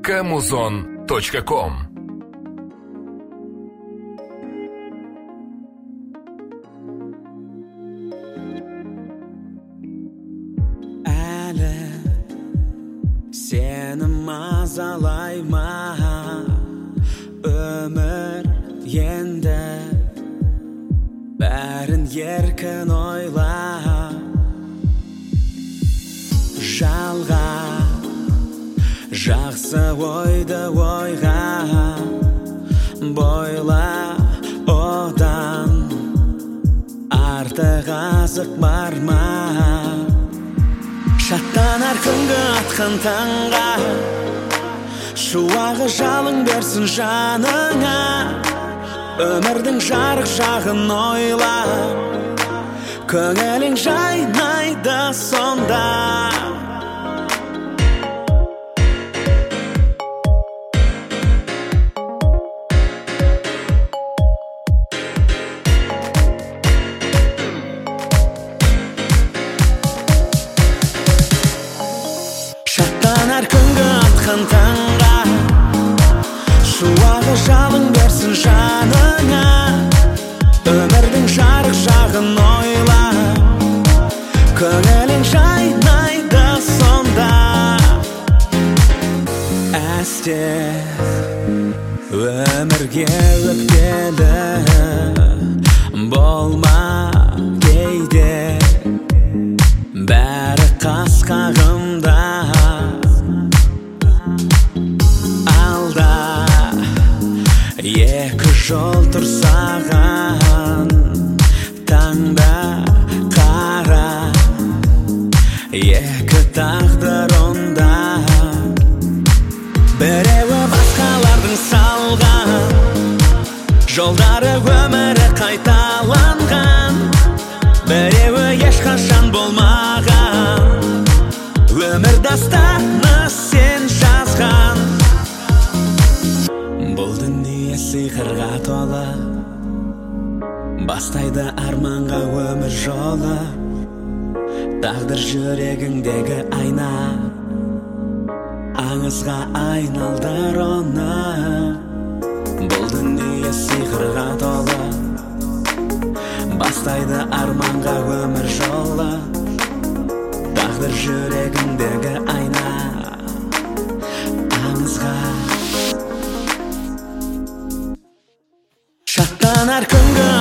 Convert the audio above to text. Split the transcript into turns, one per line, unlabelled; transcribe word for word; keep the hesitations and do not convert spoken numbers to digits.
камузон точка ком.
Әлі сені мазалай ма өмір енді бәрін еркін ойла жалға жақсы ойды ойға бойла одан артық азық бар ма шаттанар күнгі атқан таңға шуағы жалын берсін жаныңа өмірдің жарық жағын ойла көңілің жайнайды сонда шаттанар күнгі атқан таңға шуағы жалын берсін жаныңа өмірдің жарық жағын ойла көңілің жайнайды сонда әсте өмірге өкпелі болма кейде бәрі қас қағымда алда екі жол тұрсаған таңда қара екі тағдыр онда біреуі басқалардың салған жолдары өмірі қайталанған біреуі ешқашан болмаған өмір дастаны сен жазған бұл дүние сиқырға толы бастайды арманға өмір жолы тағдыр жүрегіңдегі айна аңызға айналдыр оны бұл дүние сиқырға толы бастайды арманға өмір жолы тағдыр жүрегіңдегі айна аңызға шаттанар күнгі